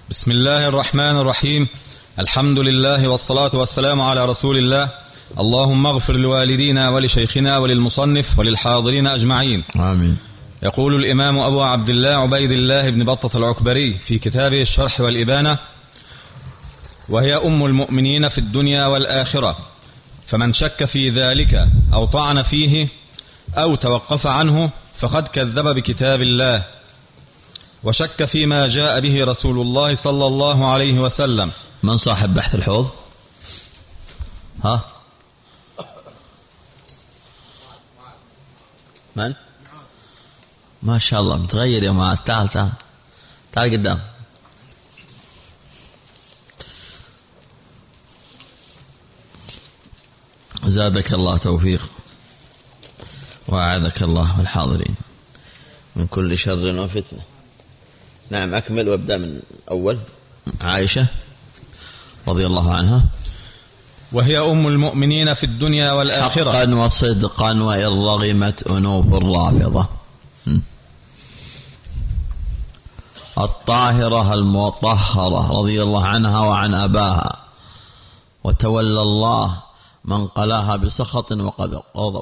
بسم الله الرحمن الرحيم. الحمد لله والصلاة والسلام على رسول الله. اللهم اغفر لوالدينا ولشيخنا وللمصنف وللحاضرين أجمعين، آمين. يقول الإمام أبو عبد الله عبيد الله بن بطة العكبري في كتابه الشرح والإبانة: وهي أم المؤمنين في الدنيا والآخرة، فمن شك في ذلك أو طعن فيه أو توقف عنه فقد كذب بكتاب الله، وشك فيما جاء به رسول الله صلى الله عليه وسلم. من صاحب بحث الحوض؟ ها؟ من؟ ما شاء الله متغير يا معاذ. تعال قدام. زادك الله توفيق وأعاذك الله والحاضرين من كل شر وفتنة. نعم، أكمل وابدأ من أول. عائشة رضي الله عنها: وهي أم المؤمنين في الدنيا والآخرة، حقا وصدقا وإن رغمت أنوف الرافضة، الطاهرة المطهرة رضي الله عنها وعن أباها، وتولى الله من قلاها بسخط وغضب.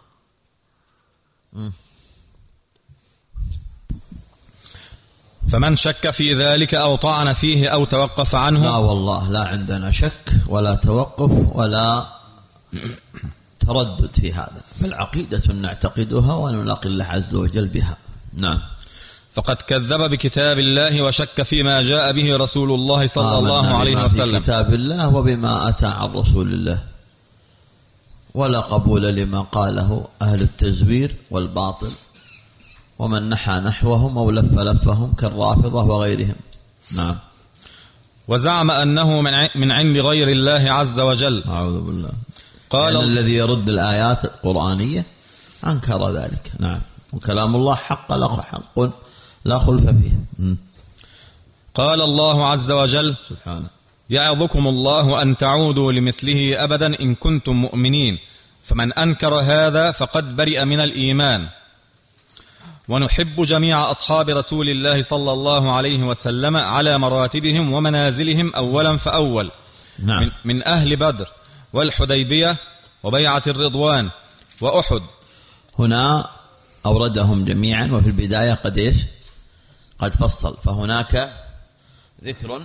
فمن شك في ذلك أو طعن فيه أو توقف عنه، لا والله لا عندنا شك ولا توقف ولا تردد في هذا، بل عقيدة نعتقدها ونلاقي الله عز وجل بها. نعم. فقد كذب بكتاب الله وشك فيما جاء به رسول الله صلى الله عليه وسلم، بكتاب الله وبما أتى عن رسول الله، ولا قبول لما قاله أهل التزوير والباطل ومن نحى نحوهم أو لفهم كالرافضة وغيرهم. نعم. وزعم أنه من عند غير الله عز وجل. أعوذ بالله. قال الذي يرد الآيات القرآنية أنكر ذلك. نعم. وكلام الله حق لا خلف فيه. قال الله عز وجل: سبحانه: يعظكم الله أن تعودوا لمثله أبدا إن كنتم مؤمنين، فمن أنكر هذا فقد برئ من الإيمان. ونحب جميع أصحاب رسول الله صلى الله عليه وسلم على مراتبهم ومنازلهم أولا فأول. نعم. من أهل بدر والحديبية وبيعة الرضوان وأحد. هنا أوردهم جميعا، وفي البداية قد فصل، فهناك ذكر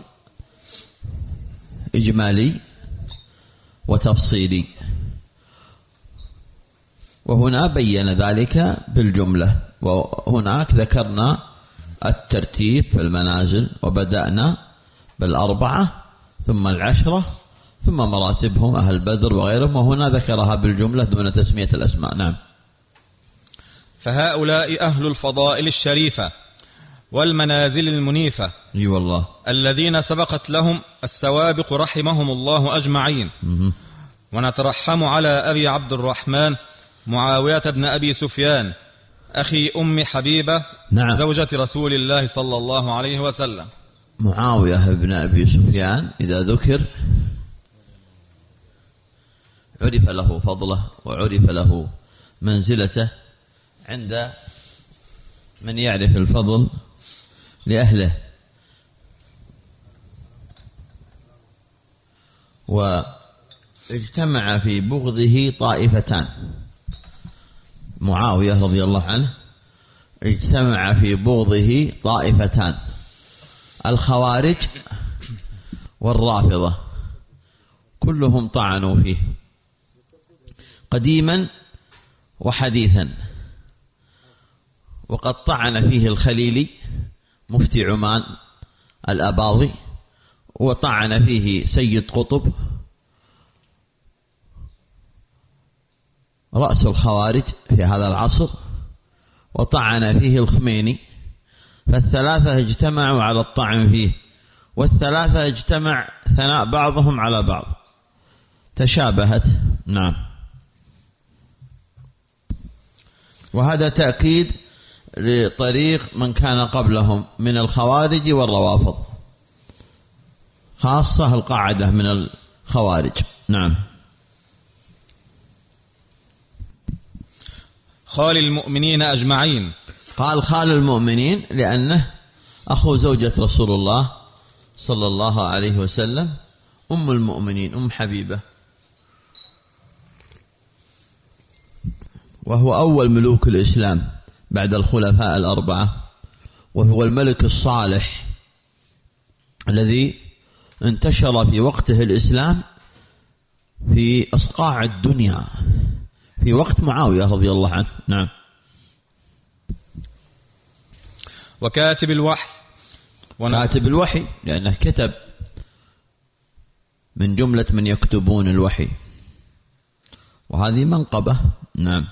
إجمالي وتفصيلي، وهنا بين ذلك بالجملة، وهناك ذكرنا الترتيب في المنازل، وبدأنا بالأربعة ثم العشرة ثم مراتبهم أهل بدر وغيرهم، وهنا ذكرها بالجملة دون تسمية الأسماء. نعم. فهؤلاء أهل الفضائل الشريفة والمنازل المنيفة، اي والله، الذين سبقت لهم السوابق رحمهم الله أجمعين. ونترحم على أبي عبد الرحمن معاوية بن أبي سفيان أخي أم حبيبة، نعم، زوجة رسول الله صلى الله عليه وسلم. معاوية بن أبي سفيان إذا ذكر عرف له فضله وعرف له منزلته عند من يعرف الفضل لأهله، واجتمع في بغضه طائفتان. معاوية رضي الله عنه اجتمع في بغضه طائفتان: الخوارج والرافضة، كلهم طعنوا فيه قديما وحديثا، وقد طعن فيه الخليلي مفتي عمان الأباضي، وطعن فيه سيد قطب رأس الخوارج في هذا العصر، وطعن فيه الخميني، فالثلاثة اجتمعوا على الطعن فيه، والثلاثة اجتمع ثناء بعضهم على بعض، تشابهت. نعم. وهذا تأكيد لطريق من كان قبلهم من الخوارج والروافض، خاصة القاعدة من الخوارج. نعم. خال المؤمنين أجمعين. قال خال المؤمنين لأنه أخو زوجة رسول الله صلى الله عليه وسلم أم المؤمنين أم حبيبة، وهو أول ملوك الإسلام بعد الخلفاء الأربعة، وهو الملك الصالح الذي انتشر في وقته الإسلام في أصقاع الدنيا في وقت معاوية رضي الله عنه. نعم. وكاتب الوحي، كاتب الوحي لأنه كتب من جملة من يكتبون الوحي، وهذه منقبة. نعم.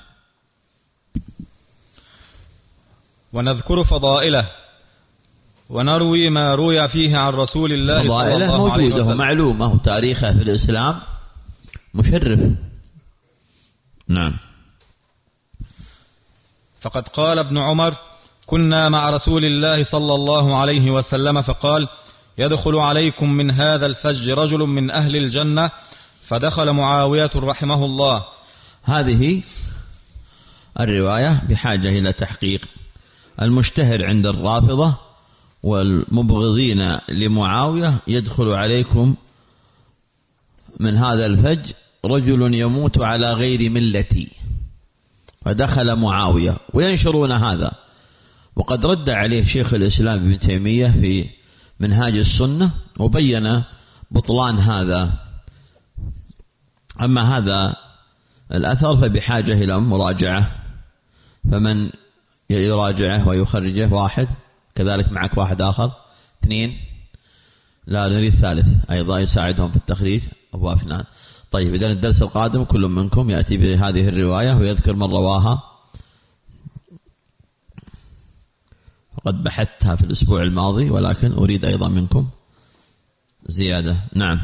ونذكر فضائله ونروي ما روي فيه عن رسول الله صلى الله عليه وسلم. معلومة وتاريخه في الإسلام مشرف. نعم. فقد قال ابن عمر: كنا مع رسول الله صلى الله عليه وسلم فقال: يدخل عليكم من هذا الفج رجل من أهل الجنة، فدخل معاوية رحمه الله. هذه الرواية بحاجة إلى تحقيق. المشتهر عند الرافضة والمبغضين لمعاوية: يدخل عليكم من هذا الفج رجل يموت على غير ملتي، فدخل معاوية، وينشرون هذا. وقد رد عليه شيخ الإسلام ابن تيمية في منهاج السنة وبين بطلان هذا. أما هذا الأثر فبحاجة إلى مراجعة، فمن يراجعه ويخرجه. واحد، كذلك معك واحد آخر. اثنين، لا نريد ثالث أيضا يساعدهم في التخريج، أبو أفنان. طيب، إذن الدرس القادم كل منكم يأتي بهذه الرواية ويذكر من رواها. فقد بحثتها في الأسبوع الماضي، ولكن أريد أيضا منكم زيادة. نعم.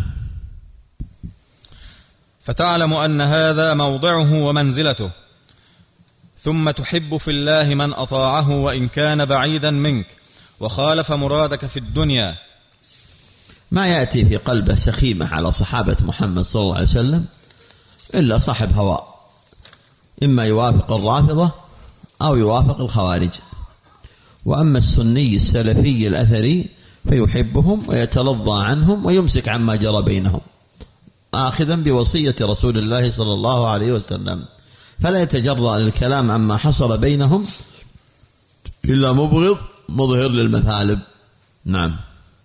فتعلم أن هذا موضعه ومنزلته، ثم تحب في الله من أطاعه وإن كان بعيدا منك وخالف مرادك في الدنيا. ما يأتي في قلبه سخيمة على صحابة محمد صلى الله عليه وسلم إلا صاحب هواء، إما يوافق الرافضة أو يوافق الخوارج. وأما السني السلفي الأثري فيحبهم ويتلظى عنهم ويمسك عما جرى بينهم، آخذا بوصية رسول الله صلى الله عليه وسلم، فلا يتجرأ للكلام عما حصل بينهم إلا مبغض مظهر للمثالب. نعم.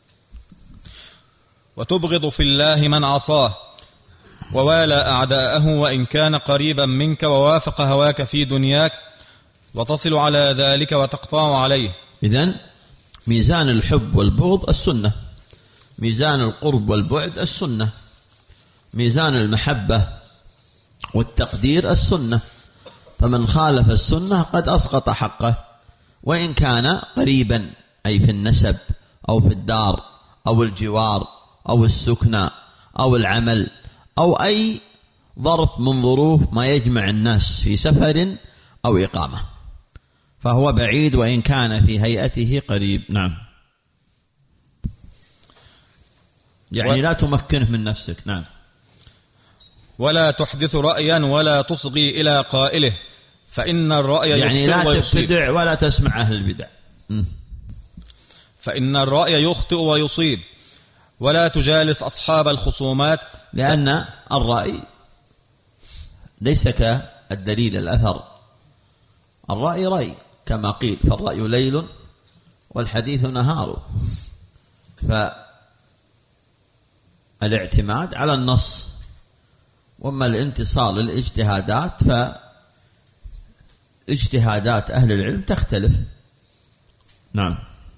وتبغض في الله من عصاه ووالى أعداءه وإن كان قريبا منك ووافق هواك في دنياك، وتصل على ذلك وتقطع عليه. إذن ميزان الحب والبغض السنة، ميزان القرب والبعد السنة، ميزان المحبة والتقدير السنة. فمن خالف السنة قد أسقط حقه، وإن كان قريبا أي في النسب أو في الدار أو الجوار أو السكنى أو العمل أو أي ظرف من ظروف ما يجمع الناس في سفر أو إقامة، فهو بعيد وإن كان في هيئته قريب. نعم. يعني لا تمكنه من نفسك. نعم. ولا تحدث رأيا ولا تصغي إلى قائله، فإن الرأي يعني يخطئ لا ويصيب. تبتدع ولا تسمع أهل البدع. فإن الرأي يخطئ ويصيب. ولا تجالس أصحاب الخصومات، لأن الرأي ليس كالدليل الأثر. الرأي رأي كما قيل، فالرأي ليل والحديث نهار. فالاعتماد على النص، وما الانتصار للاجتهادات فاجتهادات أهل العلم تختلف. نعم.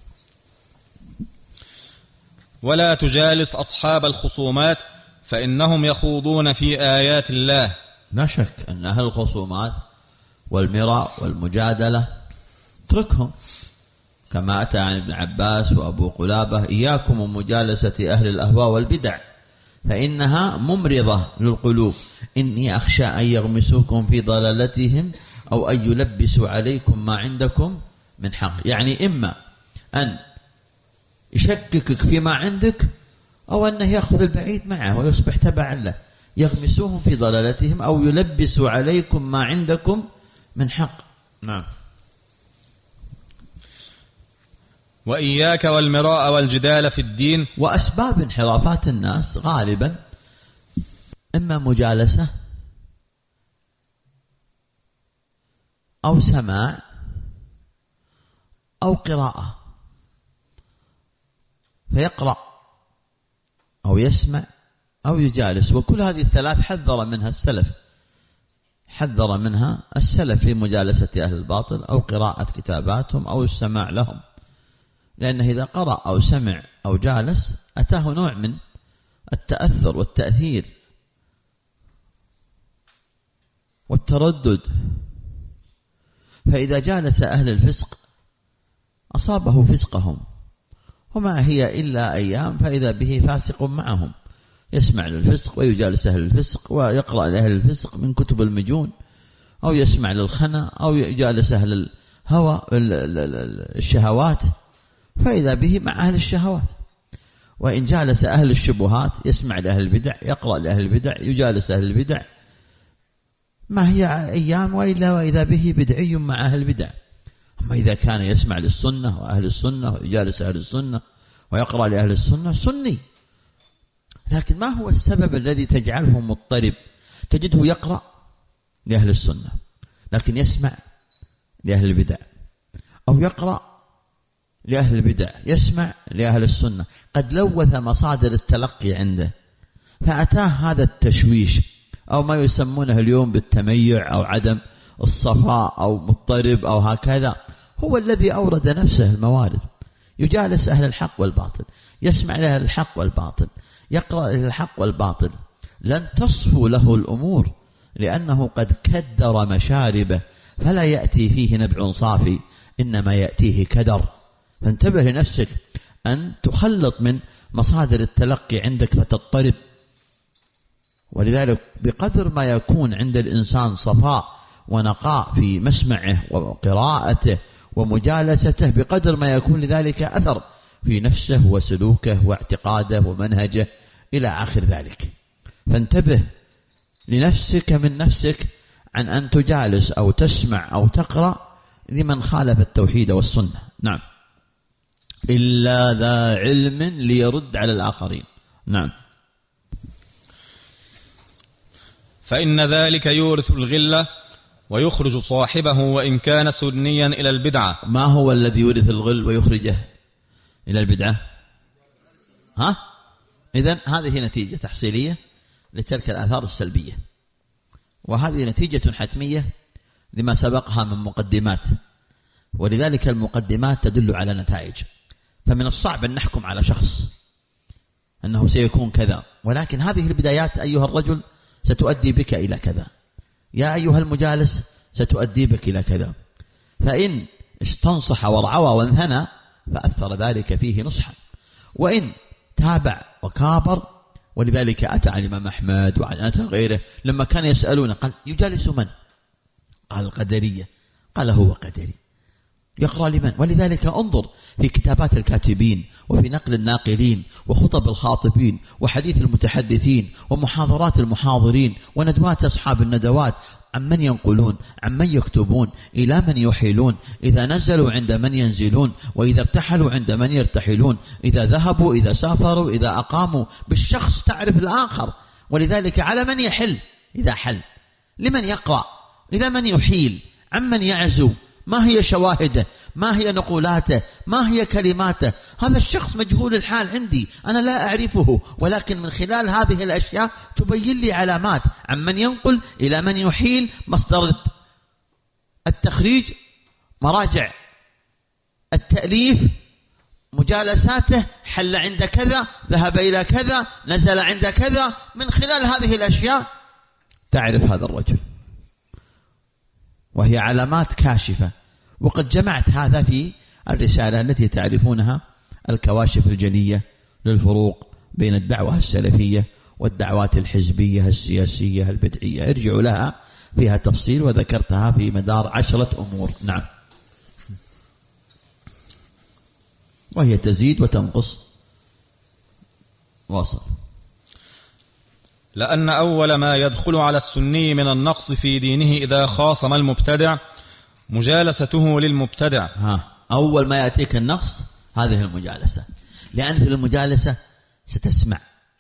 ولا تجالس أصحاب الخصومات فإنهم يخوضون في آيات الله. لا شك أن أهل الخصومات والمراء والمجادلة اتركهم، كما أتى عن ابن عباس وأبو قلابة: إياكم ومجالسة أهل الأهواء والبدع فإنها ممرضة للقلوب، إني أخشى أن يغمسوكم في ضلالتهم أو أن يلبسوا عليكم ما عندكم من حق. يعني إما أن يشككك فيما عندك أو أنه يأخذ البعيد معه ويصبح تبعا له، يغمسوهم في ضلالتهم أو يلبسوا عليكم ما عندكم من حق. نعم. وإياك والمراء والجدال في الدين. وأسباب انحرافات الناس غالبا إما مجالسة أو سماع أو قراءة، فيقرأ أو يسمع أو يجالس، وكل هذه الثلاث حذر منها السلف في مجالسة أهل الباطل أو قراءة كتاباتهم أو السماع لهم، لأنه إذا قرأ أو سمع أو جالس أتاه نوع من التأثر والتأثير والتردد، فإذا جالس أهل الفسق أصابه فسقهم، وما هي إلا أيام فإذا به فاسق معهم، يسمع للفسق ويجالس أهل الفسق ويقرأ لأهل الفسق من كتب المجون، أو يسمع للخنا، أو يجالس أهل الهوى الشهوات، فإذا به مع أهل الشهوات. وإن جالس أهل الشبهات يسمع لأهل البدع، يقرأ لأهل البدع، يجالس أهل البدع، ما هي أيام وإلا وإذا به بدعي مع أهل البدع. أما إذا كان يسمع للسنة وأهل السنة ويجالس أهل السنة ويقرأ لأهل السنة سني. لكن ما هو السبب الذي تجعله مضطرب؟ تجده يقرأ لأهل السنة لكن يسمع لأهل البدع، أو يقرأ لأهل البدع يسمع لأهل السنة، قد لوث مصادر التلقي عنده فأتاه هذا التشويش، أو ما يسمونه اليوم بالتميع أو عدم الصفاء أو مضطرب أو هكذا. هو الذي أورد نفسه الموارد، يجالس أهل الحق والباطل، يسمع لأهل الحق والباطل، يقرأ لأهل الحق والباطل، لن تصفو له الأمور، لأنه قد كدر مشاربه، فلا يأتي فيه نبع صافي، إنما يأتيه كدر. فانتبه لنفسك أن تخلط من مصادر التلقي عندك فتضطرب. ولذلك بقدر ما يكون عند الإنسان صفاء ونقاء في مسمعه وقراءته ومجالسته، بقدر ما يكون لذلك أثر في نفسه وسلوكه واعتقاده ومنهجه إلى آخر ذلك. فانتبه لنفسك من نفسك عن أن تجالس أو تسمع أو تقرأ لمن خالف التوحيد والسنة. نعم، إلا ذا علم ليرد على الآخرين. نعم. فإن ذلك يورث الغلة ويخرج صاحبه وإن كان سنيا إلى البدعة. ما هو الذي يورث الغل ويخرجه إلى البدعة؟ إذن هذه نتيجة تحصيلية لتلك الآثار السلبية، وهذه نتيجة حتمية لما سبقها من مقدمات، ولذلك المقدمات تدل على نتائج. فمن الصعب أن نحكم على شخص أنه سيكون كذا، ولكن هذه البدايات أيها الرجل ستؤدي بك إلى كذا، يا أيها المجالس ستؤدي بك إلى كذا. فإن استنصح ورعوى وانثنى فأثر ذلك فيه نصحا، وإن تابع وكابر. ولذلك أتى عن الإمام أحمد وعن غيره لما كان يسألون قال يجالس من؟ قال القدرية. قال هو قدري، يقرأ لمن؟ ولذلك انظر في كتابات الكاتبين وفي نقل الناقلين وخطب الخاطبين وحديث المتحدثين ومحاضرات المحاضرين وندوات أصحاب الندوات، عن من ينقلون، عن من يكتبون، إلى من يحيلون، إذا نزلوا عند من ينزلون، وإذا ارتحلوا عند من يرتحلون، إذا ذهبوا، إذا سافروا، إذا أقاموا. بالشخص تعرف الآخر. ولذلك على من يحل إذا حل، لمن يقرأ، إلى من يحيل، عن من يعزو، ما هي شواهده، ما هي نقولاته، ما هي كلماته. هذا الشخص مجهول الحال عندي، أنا لا أعرفه، ولكن من خلال هذه الأشياء تبين لي علامات، عن من ينقل، إلى من يحيل، مصدر التخريج، مراجع التأليف، مجالساته، حل عند كذا، ذهب إلى كذا، نزل عند كذا. من خلال هذه الأشياء تعرف هذا الرجل، وهي علامات كاشفة. وقد جمعت هذا في الرسالة التي تعرفونها، الكواشف الجلية للفروق بين الدعوة السلفية والدعوات الحزبية السياسية البدعية. ارجعوا لها، فيها تفصيل وذكرتها في مدار 10 أمور. نعم. وهي تزيد وتنقص. واصل. لأن أول ما يدخل على السني من النقص في دينه إذا خاصم المبتدع مجالسته للمبتدع. أول ما يأتيك النقص هذه المجالسة، لأن في المجالسة ستسمع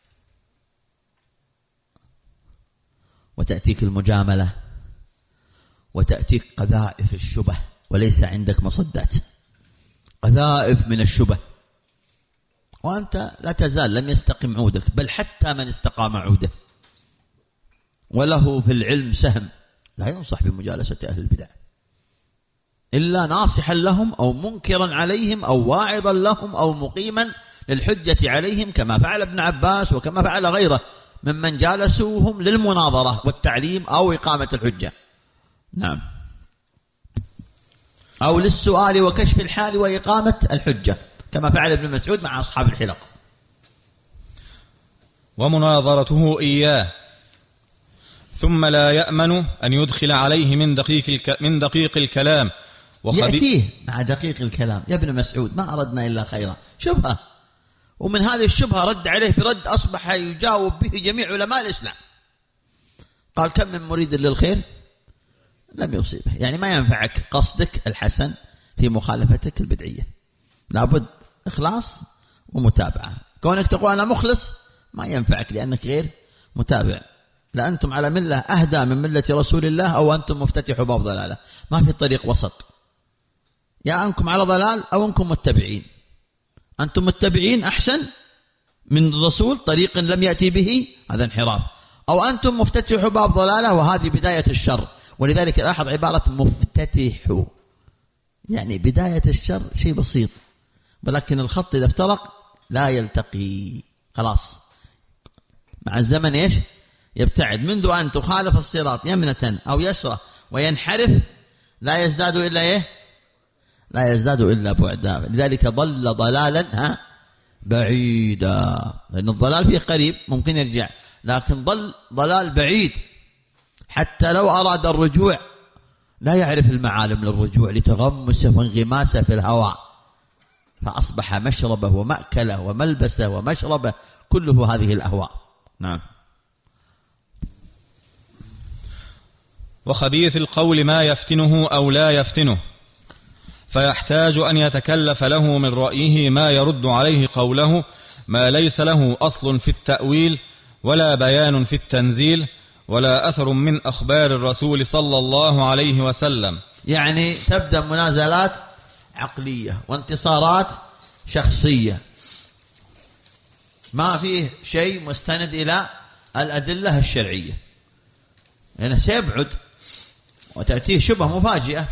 وتأتيك المجاملة وتأتيك قذائف الشبه، وليس عندك مصدات، قذائف من الشبه، وأنت لا تزال لم يستقم عودك، بل حتى من استقام عوده وله في العلم سهم لا ينصح بمجالسة أهل البدع إلا ناصحا لهم أو منكرا عليهم أو واعظا لهم أو مقيما للحجة عليهم، كما فعل ابن عباس وكما فعل غيره ممن جالسوهم للمناظرة والتعليم أو إقامة الحجة. نعم، أو للسؤال وكشف الحال وإقامة الحجة، كما فعل ابن مسعود مع أصحاب الحلق. ومناظرته إياه، ثم لا يأمن أن يدخل عليه من دقيق الكلام يأتيه مع دقيق الكلام. يا ابن مسعود ما أردنا إلا خيرا، شبهة، ومن هذه الشبهة رد عليه برد أصبح يجاوب به جميع علماء الإسلام. قال كم من مريد للخير لم يصيبه، يعني ما ينفعك قصدك الحسن في مخالفتك البدعية، لابد إخلاص ومتابعة. كونك تقول أنا مخلص ما ينفعك لأنك غير متابع، لأنتم على ملة أهدى من ملة رسول الله أو أنتم مفتتحوا باب ضلالة، ما في طريق وسط، يا أنكم على ضلال أو أنكم متبعين. أنتم متبعين أحسن من الرسول، طريق لم يأتي به هذا انحراف، أو أنتم مفتتحوا باب ضلالة وهذه بداية الشر. ولذلك لاحظ عبارة مفتتح، يعني بداية الشر شيء بسيط، ولكن الخط إذا افترق لا يلتقي، خلاص مع الزمن إيش يبتعد، منذ أن تخالف الصراط يمنة أو يسرة وينحرف لا يزداد إلا إيه، لا يزداد إلا بعدا. لذلك ضل ضلالا بعيدا، لأن الضلال فيه قريب ممكن يرجع، لكن ضل ضلال بعيد حتى لو أراد الرجوع لا يعرف المعالم للرجوع لتغمسه وانغماسه في الهواء، فأصبح مشربه ومأكله وملبسه ومشربه كله هذه الأهواء. نعم. وخبيث القول ما يفتنه أو لا يفتنه، فيحتاج أن يتكلف له من رأيه ما يرد عليه قوله، ما ليس له أصل في التأويل ولا بيان في التنزيل ولا أثر من أخبار الرسول صلى الله عليه وسلم. يعني تبدأ منازلات عقلية وانتصارات شخصية، ما فيه شيء مستند إلى الأدلة الشرعية، لأنه سيبعد وتأتيه شبه مفاجئة.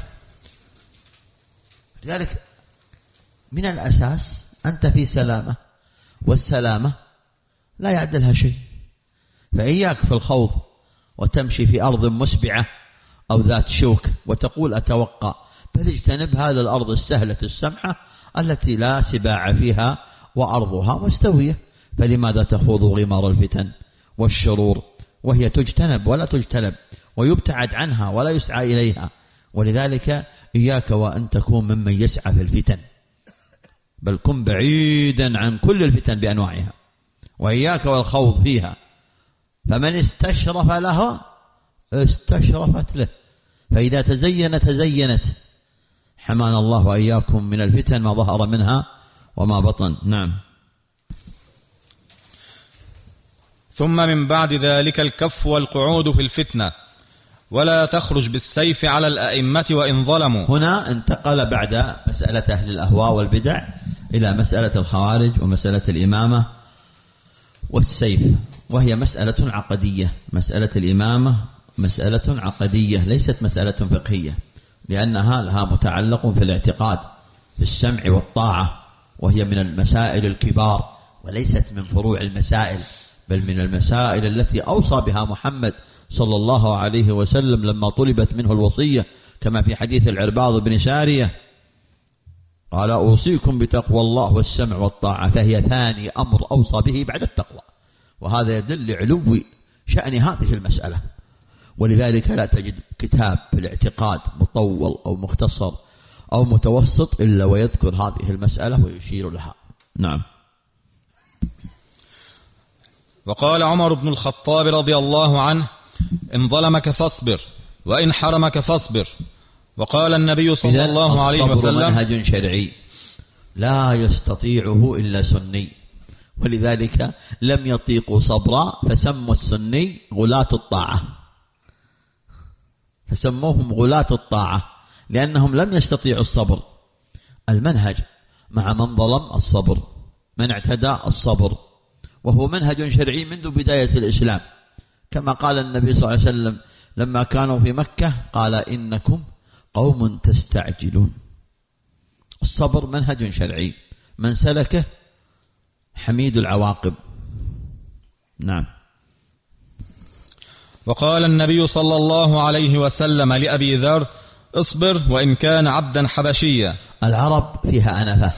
لذلك من الأساس أنت في سلامة، والسلامة لا يعدلها شيء، فإياك في الخوض وتمشي في أرض مسبعة أو ذات شوك وتقول أتوقع، بل اجتنبها للأرض السهلة السمحة التي لا سباع فيها وأرضها مستوية. فلماذا تخوض غمار الفتن والشرور وهي تجتنب ولا تجتنب، ويبتعد عنها ولا يسعى إليها؟ ولذلك إياك وأن تكون ممن يسعى في الفتن، بل كن بعيدا عن كل الفتن بأنواعها، وإياك والخوض فيها. فمن استشرف لها استشرفت له، فإذا تزينت. حمانا الله وإياكم من الفتن ما ظهر منها وما بطن. نعم. ثم من بعد ذلك الكف والقعود في الفتنة، ولا تخرج بالسيف على الأئمة وإن ظلموا. هنا انتقل بعد مسألة أهل الأهواء والبدع إلى مسألة الخوارج ومسألة الإمامة والسيف، وهي مسألة عقدية. مسألة الإمامة مسألة عقدية ليست مسألة فقهية، لأنها لها متعلق في الاعتقاد بالسمع والطاعة، وهي من المسائل الكبار وليست من فروع المسائل، بل من المسائل التي أوصى بها محمد صلى الله عليه وسلم لما طلبت منه الوصية، كما في حديث العرباض بن سارية قال أوصيكم بتقوى الله والسمع والطاعة، فهي ثاني أمر أوصى به بعد التقوى، وهذا يدل لعلو شأن هذه المسألة. ولذلك لا تجد كتاب في الاعتقاد مطول أو مختصر أو متوسط إلا ويذكر هذه المسألة ويشير لها. نعم. وقال عمر بن الخطاب رضي الله عنه إن ظلمك فاصبر وإن حرمك فاصبر. وقال النبي صلى الله عليه وسلم منهج شرعي، لا يستطيعه إلا سني، ولذلك لم يطيقوا صبرا فسموا السني غلاة الطاعة، فسموهم غلاة الطاعة لأنهم لم يستطيعوا الصبر. المنهج مع من ظلم الصبر، من اعتدى الصبر، وهو منهج شرعي منذ بداية الإسلام، كما قال النبي صلى الله عليه وسلم لما كانوا في مكة قال إنكم قوم تستعجلون. الصبر منهج شرعي من سلكه حميد العواقب. نعم. وقال النبي صلى الله عليه وسلم لأبي ذر: اصبر وإن كان عبدا حبشيا. العرب فيها أنفة،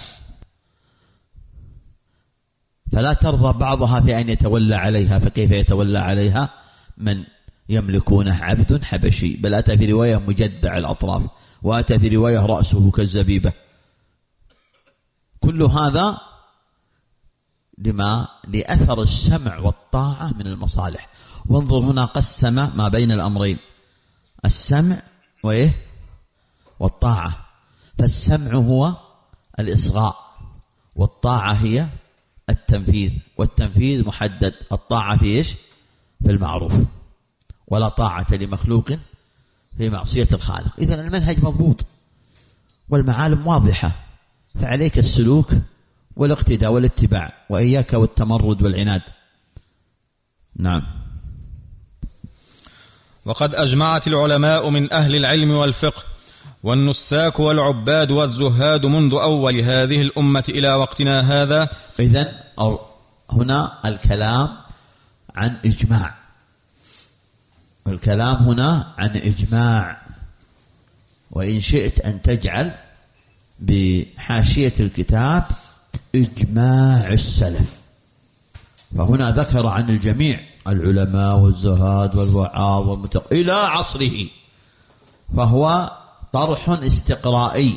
فلا ترضى بعضها في أن يتولى عليها، فكيف يتولى عليها من يملكونه عبد حبشي؟ بل أتى في رواية مجدع الأطراف، وأتى في رواية رأسه كالزبيبة. كل هذا لأثر السمع والطاعة من المصالح. وانظر هنا قسم ما بين الأمرين، السمع والطاعة. فالسمع هو الإصغاء، والطاعة هي التنفيذ، والتنفيذ محدد. الطاعة في إيش؟ في المعروف، ولا طاعة لمخلوق في معصية الخالق. إذن المنهج مضبوط والمعالم واضحة، فعليك السلوك والاقتداء والاتباع، وإياك والتمرد والعناد. نعم. وقد أجمعت العلماء من أهل العلم والفقه والنساك والعباد والزهاد منذ أول هذه الأمة إلى وقتنا هذا. إذن هنا الكلام عن إجماع، الكلام هنا عن إجماع. وإن شئت أن تجعل بحاشية الكتاب إجماع السلف، فهنا ذكر عن الجميع، العلماء والزهاد والوعاظ إلى عصره، فهو طرح استقرائي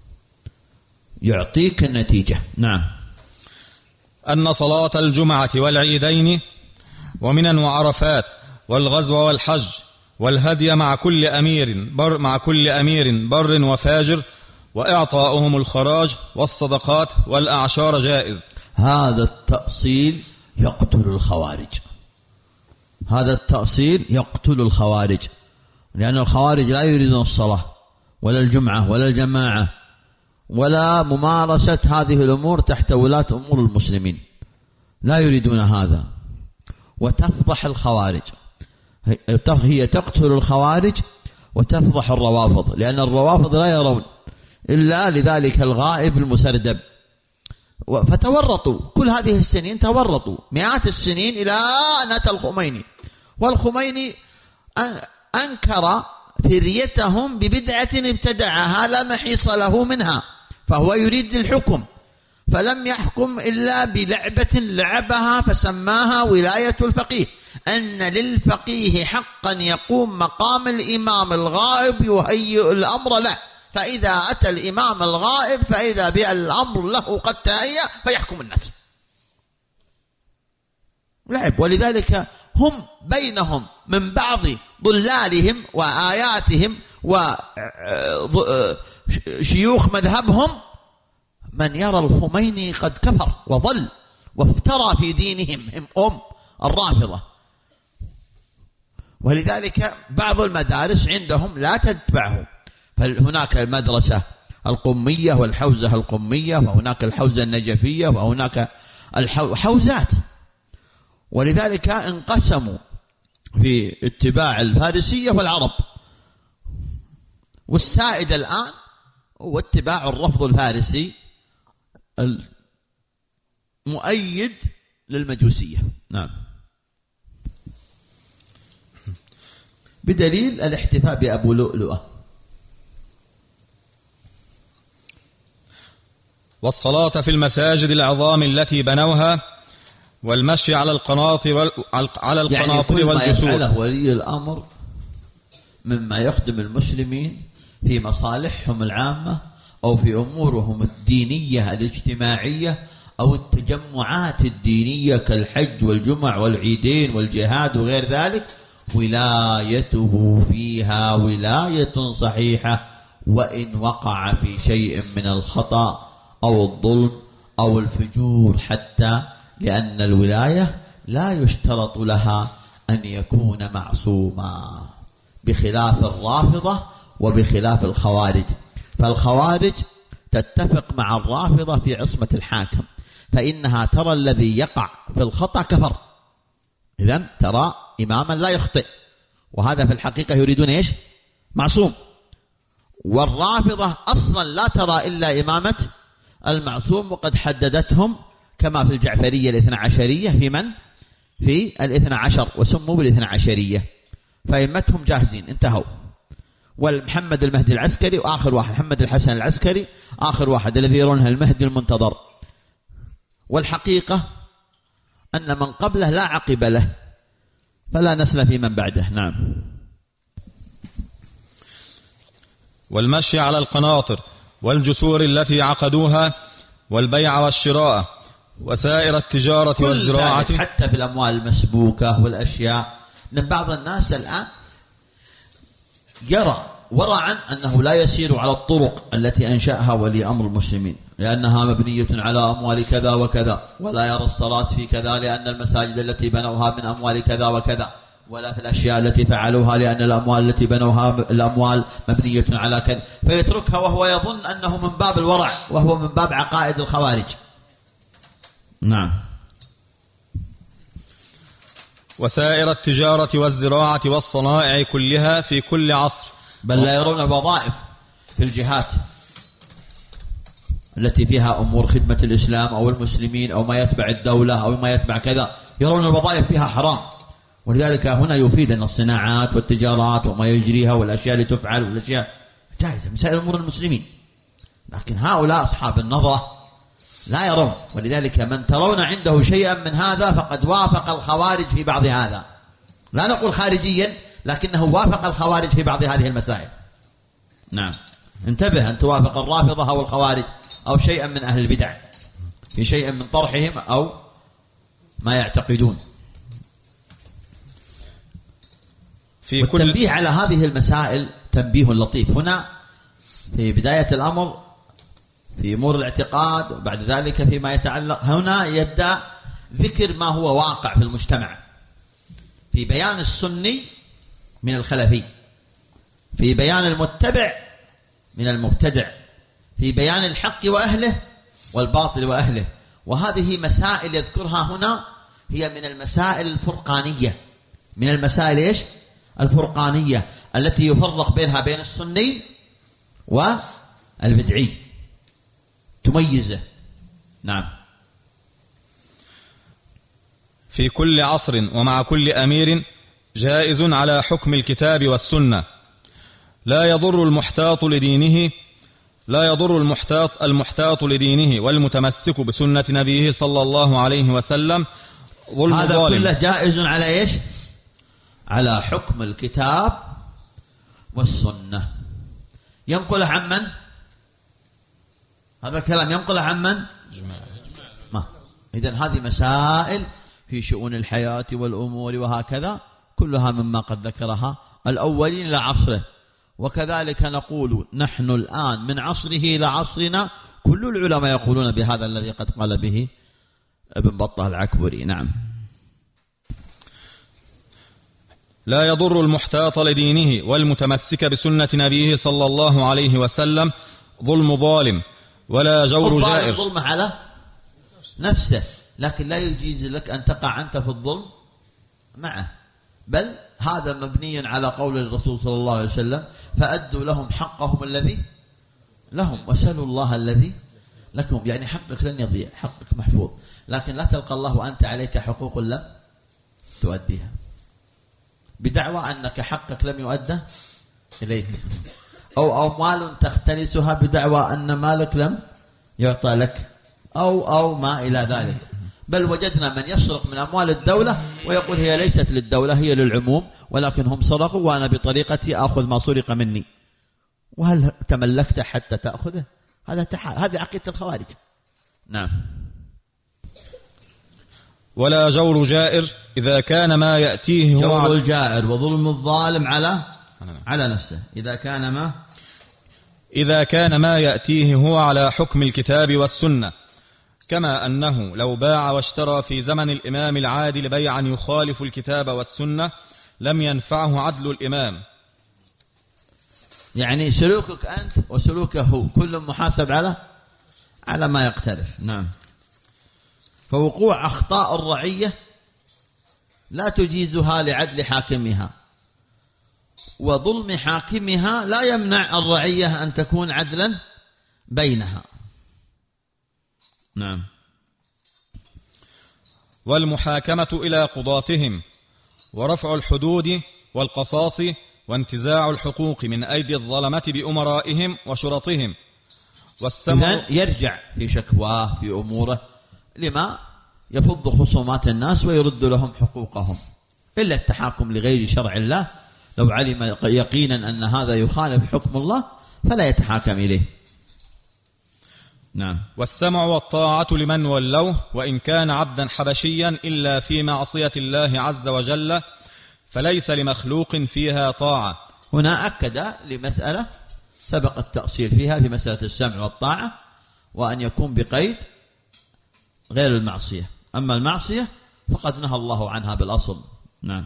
يعطيك النتيجة. نعم. أن صلاة الجمعة والعيدين ومنن وعرفات والغزو والحج والهدي مع كل أمير بر وفاجر، وإعطاؤهم الخراج والصدقات والأعشار جائز. هذا التأصيل يقتل الخوارج، هذا التأصيل يقتل الخوارج، لأن الخوارج لا يريدون الصلاة ولا الجمعة ولا الجماعة ولا ممارسة هذه الأمور تحت ولاة أمور المسلمين، لا يريدون هذا. وتفضح الخوارج، هي تقتل الخوارج وتفضح الروافض، لأن الروافض لا يرون إلا لذلك الغائب المسردب. فتورطوا كل هذه السنين، تورطوا مئات السنين إلى أن أتى الخميني، والخميني أنكر فريتهم ببدعة ابتدعها لا محيص له منها، فهو يريد الحكم، فلم يحكم إلا بلعبة لعبها فسماها ولاية الفقيه، أن للفقيه حقا يقوم مقام الإمام الغائب يهيئ الأمر له، فإذا أتى الإمام الغائب فإذا بالأمر له قد تهيأ فيحكم الناس. لعب. ولذلك هم بينهم من بعض ضلالهم وآياتهم وشيوخ مذهبهم من يرى الخميني قد كفر وضل وافترى في دينهم هم الرافضة. ولذلك بعض المدارس عندهم لا تتبعه، فهناك المدرسة القمية والحوزة القمية، وهناك الحوزة النجفية، وهناك الحوزات. ولذلك انقسموا في اتباع الفارسية والعرب، والسائد الآن هو اتباع الرفض الفارسي المؤيد للمجوسية. نعم. بدليل الاحتفاء بأبو لؤلؤة. والصلاة في المساجد العظام التي بنوها، والمشي على القناطر يعني كل ما والجسور. يفعله ولي الأمر مما يخدم المسلمين في مصالحهم العامة أو في أمورهم الدينية الاجتماعية أو التجمعات الدينية كالحج والجمع والعيدين والجهاد وغير ذلك، ولايته فيها ولاية صحيحة، وإن وقع في شيء من الخطأ أو الظلم أو الفجور، حتى لأن الولاية لا يشترط لها أن يكون معصوما، بخلاف الرافضة وبخلاف الخوارج. فالخوارج تتفق مع الرافضة في عصمة الحاكم، فإنها ترى الذي يقع في الخطأ كفر، إذن ترى إماما لا يخطئ، وهذا في الحقيقة يريدون إيش؟ معصوم. والرافضة أصلا لا ترى إلا إمامة المعصوم، وقد حددتهم كما في الجعفرية الاثنى عشرية في من؟ في الاثنى عشر، وسموا بالاثنى عشرية، فإمتهم جاهزين انتهوا. والمحمد المهدي العسكري وآخر واحد محمد الحسن العسكري آخر واحد الذي يرونه المهدي المنتظر. والحقيقة أن من قبله لا عقب له، فلا نسل في من بعده. نعم. والمشي على القناطر والجسور التي عقدوها والبيع والشراء وسائر التجارة والزراعة، حتى في الأموال المسبوكة والأشياء. من بعض الناس الآن يرى ورعا أنه لا يسير على الطرق التي أنشأها ولي أمر المسلمين لأنها مبنية على أموال كذا وكذا، ولا يرى الصلاة في كذا لأن المساجد التي بنوها من أموال كذا وكذا، ولا في الأشياء التي فعلوها لأن الأموال التي بنوها الأموال مبنية على كذا، فيتركها وهو يظن أنه من باب الورع، وهو من باب عقائد الخوارج. نعم. وسائر التجارة والزراعة والصنائع كلها في كل عصر، بل لا يرون الوظائف في الجهات التي فيها أمور خدمة الإسلام أو المسلمين أو ما يتبع الدولة أو ما يتبع كذا، يرون الوظائف فيها حرام. ولذلك هنا يفيد أن الصناعات والتجارات وما يجريها والأشياء اللي تفعل والأشياء جائزة من سائر أمور المسلمين، لكن هؤلاء أصحاب النظرة لا يرون. ولذلك من ترون عنده شيئا من هذا فقد وافق الخوارج في بعض هذا، لا نقول خارجيا لكنه وافق الخوارج في بعض هذه المسائل. نعم. انتبه أن توافق الرافضة أو الخوارج أو شيئا من أهل البدع في شيء من طرحهم أو ما يعتقدون. في والتنبيه على هذه المسائل تنبيه لطيف هنا في بداية الأمر في أمور الاعتقاد، وبعد ذلك فيما يتعلق هنا يبدأ ذكر ما هو واقع في المجتمع، في بيان السني من الخلفي، في بيان المتبع من المبتدع، في بيان الحق وأهله والباطل وأهله. وهذه مسائل يذكرها هنا هي من المسائل الفرقانية، من المسائل إيش؟ الفرقانية التي يفرق بينها بين السني والبدعي، تميزه. نعم. في كل عصر ومع كل أمير جائز على حكم الكتاب والسنة، لا يضر المحتاط لدينه والمتمسك بسنة نبيه صلى الله عليه وسلم ظلم هذا ظالم. كله جائز على إيش؟ على حكم الكتاب والسنة. ينقل عن من؟ هذا الكلام ينقل عن من؟ ما. إذن هذه مسائل في شؤون الحياة والأمور وهكذا كلها مما قد ذكرها الأولين إلى عصره. وكذلك نقول نحن الآن من عصره إلى عصرنا كل العلماء يقولون بهذا الذي قد قال به ابن بطة العكبري. نعم. لا يضر المحتاط لدينه والمتمسك بسنة نبيه صلى الله عليه وسلم ظلم ظالم ولا جور جائر. ظلم على نفسه، لكن لا يجيز لك أن تقع أنت في الظلم معه، بل هذا مبني على قول الرسول صلى الله عليه وسلم فأدوا لهم حقهم الذي لهم وسلوا الله الذي لكم. يعني حقك لن يضيع، حقك محفوظ، لكن لا تلقى الله وأنت عليك حقوق لم تؤديها بدعوى أنك حقك لم يؤدى إليك، أو أموال تختلسها بدعوى أن مالك لم يعطى لك أو ما إلى ذلك. بل وجدنا من يسرق من أموال الدولة ويقول هي ليست للدولة هي للعموم، ولكن هم سرقوا وأنا بطريقتي أخذ ما سرق مني. وهل تملكت حتى تأخذه؟ هذه عقيدة الخوارج. نعم. ولا جور جائر إذا كان ما يأتيه هو جور الجائر وظلم الظالم على نفسه إذا كان ما إذا كان ما يأتيه هو على حكم الكتاب والسنة، كما أنه لو باع واشترى في زمن الإمام العادل بيعا يخالف الكتاب والسنة لم ينفعه عدل الإمام. يعني سلوكك أنت وسلوكه كل محاسب على ما يقترف. نعم. فوقوع أخطاء الرعية لا تجيزها لعدل حاكمها، وظلم حاكمها لا يمنع الرعية أن تكون عدلا بينها. نعم. والمحاكمة إلى قضاتهم، ورفع الحدود والقصاص، وانتزاع الحقوق من أيدي الظلمة بأمرائهم وشرطهم، إذن يرجع في شكواه في أموره لما يفض خصومات الناس ويرد لهم حقوقهم، إلا التحاكم لغير شرع الله لو علم يقينا أن هذا يخالف حكم الله فلا يتحاكم إليه. نعم. والسمع والطاعة لمن ولوه وإن كان عبدا حبشيا إلا في معصية الله عز وجل فليس لمخلوق فيها طاعة. هنا أكد لمسألة سبق التأصيل فيها في مسألة السمع والطاعة، وأن يكون بقيد غير المعصية، أما المعصية فقد نهى الله عنها بالأصل. نعم.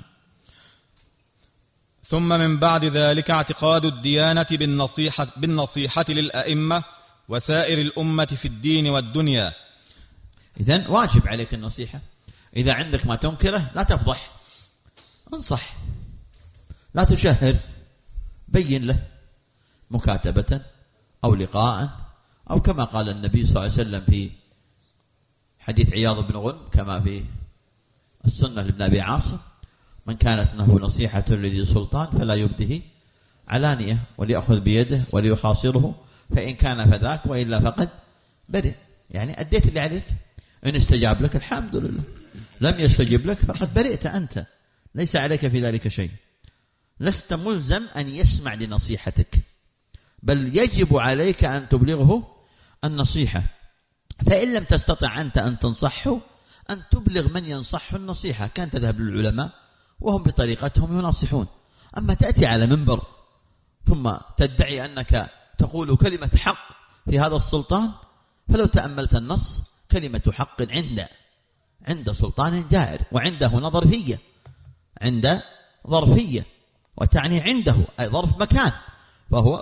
ثم من بعد ذلك اعتقاد الديانة بالنصيحة للأئمة وسائر الأمة في الدين والدنيا. إذن واجب عليك النصيحة. إذا عندك ما تنكره لا تفضح، انصح، لا تشهر، بين له مكاتبة أو لقاء، أو كما قال النبي صلى الله عليه وسلم في حديث عياض بن غنم كما في السنة لابن أبي عاصم: من كانت له نصيحة لذي سلطان فلا يبده علانية وليأخذ بيده وليخاصره، فإن كان فذاك وإلا فقد برئ. يعني أديت اللي عليك، إن استجاب لك الحمد لله، لم يستجب لك فقد برئت أنت، ليس عليك في ذلك شيء. لست ملزم أن يسمع لنصيحتك، بل يجب عليك أن تبلغه النصيحة، فإن لم تستطع أنت أن تنصحه أن تبلغ من ينصحه النصيحة. كان تذهب للعلماء وهم بطريقتهم ينصحون، أما تأتي على منبر ثم تدعي أنك تقول كلمة حق في هذا السلطان، فلو تأملت النص كلمة حق عند سلطان جائر، وعنده هنا ظرفية، عند ظرفية وتعني عنده أي ظرف مكان، فهو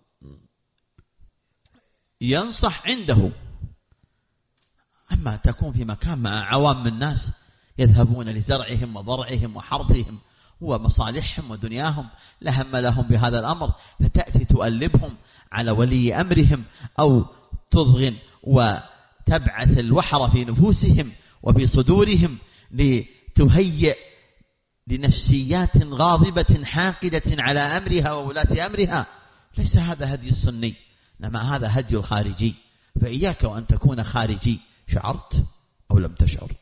ينصح عنده. أما تكون في مكان مع عوام الناس يذهبون لزرعهم وضرعهم وحرثهم ومصالحهم ودنياهم، لا هم لهم بهذا الأمر، فتأتي تؤلبهم على ولي أمرهم أو تضغن وتبعث الوحر في نفوسهم وفي صدورهم لتهيئ لنفسيات غاضبة حاقدة على أمرها وولاة أمرها. ليس هذا هدي السني، إنما هذا هدي الخارجي، فإياك وأن تكون خارجي، شعرت أو لم تشعر.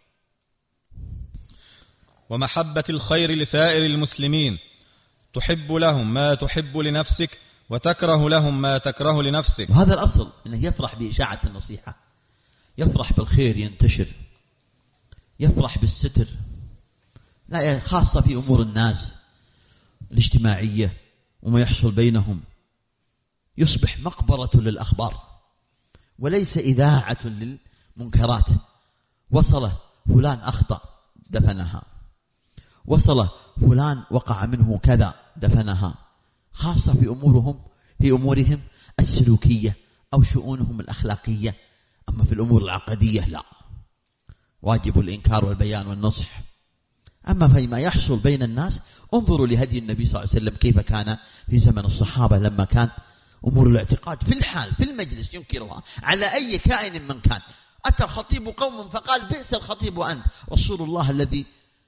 ومحبة الخير لسائر المسلمين، تحب لهم ما تحب لنفسك وتكره لهم ما تكره لنفسك. وهذا الأصل، أنه يفرح بإشاعة النصيحة، يفرح بالخير ينتشر، يفرح بالستر، لا خاصة في أمور الناس الاجتماعية وما يحصل بينهم، يصبح مقبرة للأخبار وليس إذاعة للمنكرات. وصل فلان أخطأ دفنها، وصل فلان وقع منه كذا دفنها، خاصة في أمورهم السلوكية أو شؤونهم الأخلاقية. أما في الأمور العقدية لا، واجب الإنكار والبيان والنصح. أما فيما يحصل بين الناس، انظروا لهدي النبي صلى الله عليه وسلم كيف كان في زمن الصحابة، لما كان أمور الاعتقاد في الحال في المجلس ينكرها على أي كائن من كان. أتى خطيب قوم فقال: بئس الخطيب أنت. رسول الله الذي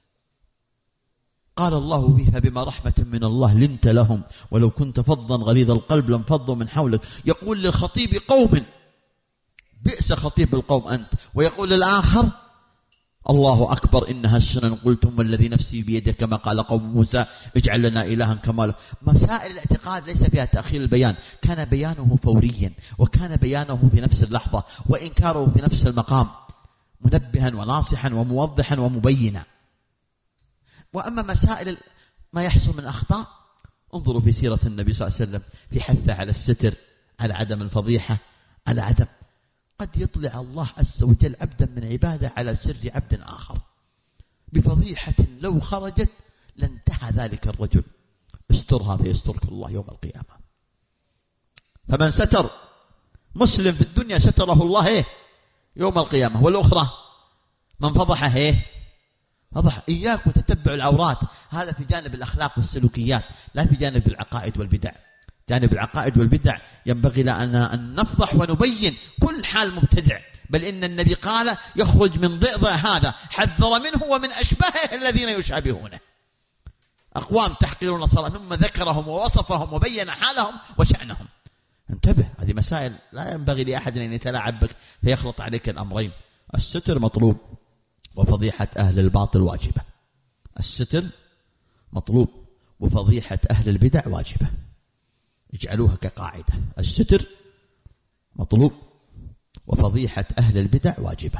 قال الله بها: بما رحمة من الله لنت لهم ولو كنت فظا غليظ القلب لانفضوا من حولك، يقول للخطيب قوم: بئس خطيب القوم أنت، ويقول للآخر: الله أكبر إنها السنن قلتم والذي نفسي بيده، كما قال قوم موسى: اجعل لنا إلها كما له. مسائل الاعتقاد ليس فيها تأخير البيان، كان بيانه فوريا، وكان بيانه في نفس اللحظة، وإنكاره في نفس المقام، منبها وناصحا وموضحا ومبينا. وأما مسائل ما يحصل من أخطاء، انظروا في سيرة النبي صلى الله عليه وسلم في حثه على الستر، على عدم الفضيحة، على عدم. قد يطلع الله عز وجل عبدا من عباده على سر عبد آخر بفضيحة لو خرجت لانتهى ذلك الرجل. استرها فيسترك الله يوم القيامة. فمن ستر مسلم في الدنيا ستره الله يوم القيامة. والأخرى من فضحه فضح. إياك وتتبع العورات، هذا في جانب الأخلاق والسلوكيات، لا في جانب العقائد والبدع. جانب العقائد والبدع ينبغي لنا أن نفضح ونبين كل حال مبتدع، بل إن النبي قال يخرج من ضئضئ هذا، حذر منه ومن أشباهه الذين يشابهونه. أقوام تحقيرون الصلاة، ثم ذكرهم ووصفهم وبين حالهم وشأنهم. انتبه، هذه مسائل لا ينبغي لأحد أن يتلاعب بك فيخلط عليك الأمرين. الستر مطلوب وفضيحة أهل الباطل واجبة. الستر مطلوب وفضيحة أهل البدع واجبة. اجعلوها كقاعدة، الستر مطلوب وفضيحة أهل البدع واجبة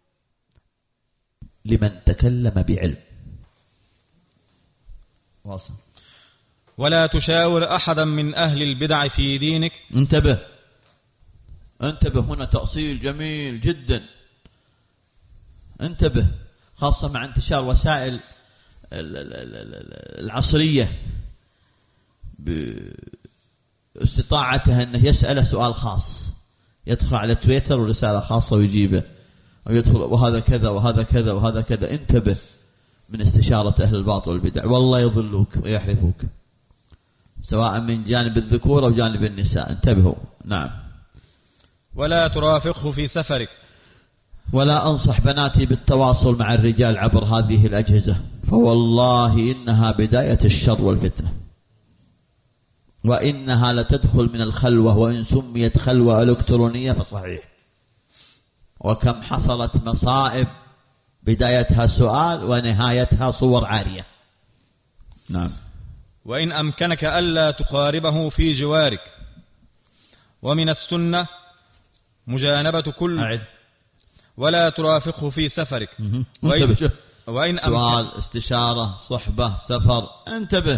لمن تكلم بعلم. واصل. ولا تشاور أحدا من أهل البدع في دينك. انتبه هنا تأصيل جميل جدا. انتبه، خاصة مع انتشار وسائل العصرية باستطاعتها أنه يسأل سؤال خاص، يدخل على تويتر ورسالة خاصة ويجيبه، أو يدخل وهذا كذا وهذا كذا وهذا كذا. انتبه من استشارة أهل الباطل والبدع، والله يضلوك ويحرفوك، سواء من جانب الذكور أو جانب النساء. انتبهوا. نعم. ولا ترافقه في سفرك. ولا أنصح بناتي بالتواصل مع الرجال عبر هذه الأجهزة، فوالله إنها بداية الشر والفتنة، وإنها لتدخل من الخلوة، وإن سميت خلوة إلكترونية فصحيح. وكم حصلت مصائب بدايتها سؤال ونهايتها صور عارية. نعم. وإن أمكنك ألا تقاربه في جوارك. ومن السنة مجانبة كل. ولا ترافقه في سفرك. وإن سؤال، استشارة، صحبة، سفر. انتبه.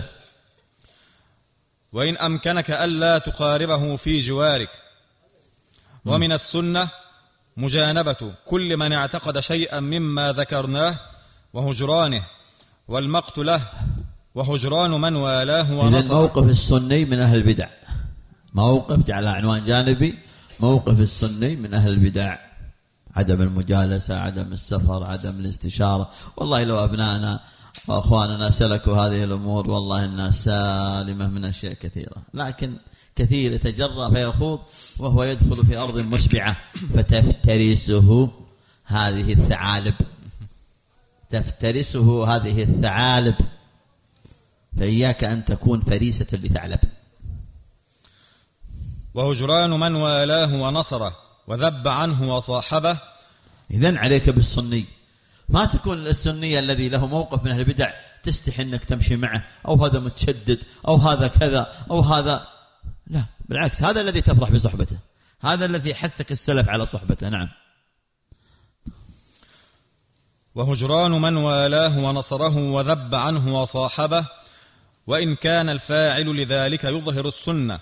وإن أمكنك ألا تقاربه في جوارك. ومن السنة مجانبة كل من اعتقد شيئا مما ذكرناه وهجرانه والمقت له وهجران من والاه ونصره. إذن موقف السني من أهل البدع، موقف جعل عنوان جانبي، موقف السني من أهل البدع: عدم المجالسة، عدم السفر، عدم الاستشارة. والله لو أبنائنا وأخواننا سلكوا هذه الأمور والله الناس سالمة من أشياء كثيرة، لكن كثير يتجرأ فيخوض وهو يدخل في أرض مشبعة فتفترسه هذه الثعالب، تفترسه هذه الثعالب، فإياك أن تكون فريسة لثعلب. وهجران من والاه ونصره وذب عنه وصاحبه. إذن عليك بالسني، ما تكون السني الذي له موقف من أهل البدع تستحي أنك تمشي معه، أو هذا متشدد، أو هذا كذا، أو هذا. لا، بالعكس، هذا الذي تفرح بصحبته، هذا الذي حثك السلف على صحبته. نعم. وهجران من والاه ونصره وذب عنه وصاحبه، وإن كان الفاعل لذلك يظهر السنة.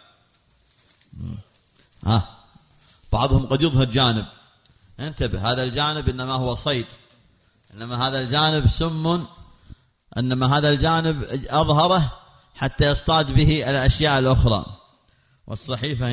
بعضهم قد يظهر جانب، انتبه، هذا الجانب إنما هو صيد، إنما هذا الجانب سم، إنما هذا الجانب أظهره حتى يصطاد به الأشياء الأخرى. والصحيفة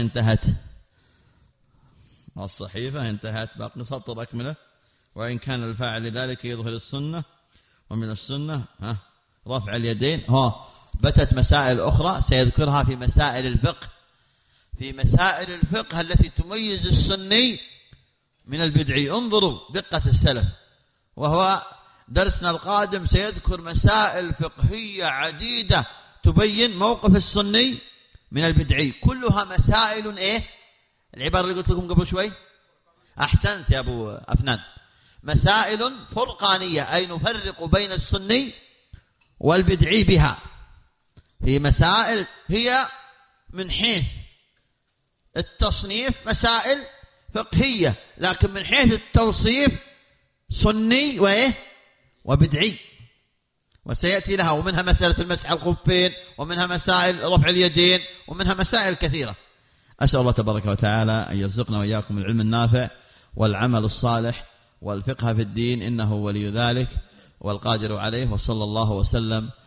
انتهت، باقي سطر أكمله. وإن كان الفاعل لذلك يظهر السنة، ومن السنة رفع اليدين. بتت مسائل أخرى سيذكرها في مسائل الفقه، في مسائل الفقه التي تميز السني من البدعي. انظروا دقة السلف، وهو درسنا القادم سيذكر مسائل فقهية عديدة تبين موقف السني من البدعي، كلها مسائل العبارة اللي قلت لكم قبل شوي، أحسنت يا أبو أفنان، مسائل فرقانية، أي نفرق بين السني والبدعي بها. في مسائل هي من حيث التصنيف مسائل فقهية، لكن من حيث التوصيف سني وبدعي، وسيأتي لها. ومنها مسألة المسح الخفين، ومنها مسائل رفع اليدين، ومنها مسائل كثيرة. أسأل الله تبارك وتعالى أن يرزقنا وإياكم العلم النافع والعمل الصالح والفقه في الدين، إنه ولي ذلك والقادر عليه. وصلى الله وسلم